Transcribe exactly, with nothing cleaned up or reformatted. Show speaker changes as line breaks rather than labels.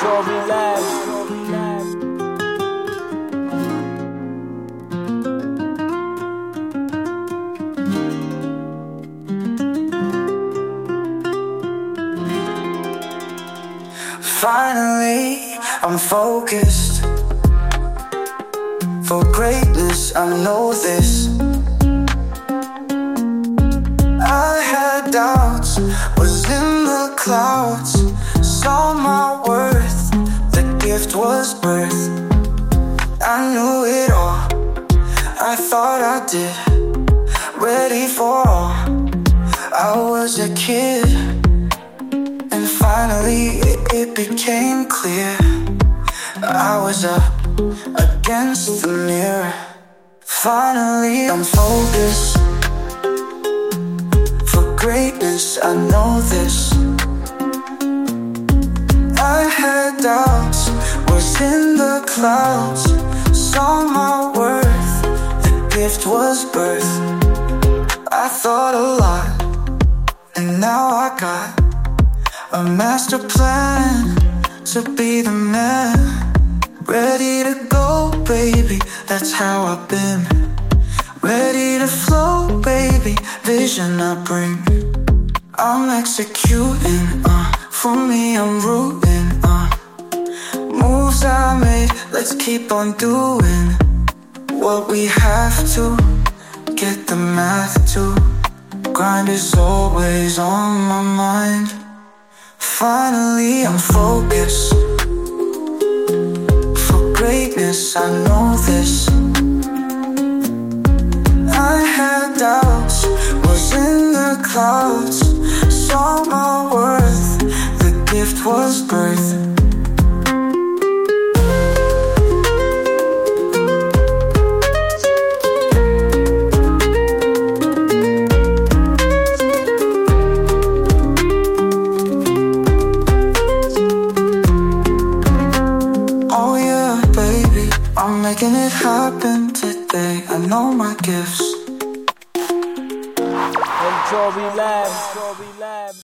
Jory Lab.
Finally, I'm focused. For greatness, I know this. I had doubts, was in the clouds, saw my worth, the gift was birth. I knew it all, I thought I did, ready for all. I was a kid, and finally it, it became clear. I was up against the mirror. Finally I'm focused. For greatness, I know this. I had doubts, was in the clouds, saw my worth, the gift was birth. I thought a lot, and now I got a master plan to be the man. Ready to go, baby, that's how I've been. Ready to flow, baby, vision I bring. I'm executing, uh, for me I'm rooting, uh moves I made, let's keep on doing what we have to, get the math to. Grind is always on my mind. Finally I'm focused. Greatness, I know this. I had doubts, was in the clouds, saw my worth, the gift was birth. I'm making it happen today. I know my gifts.
And Jory Lab.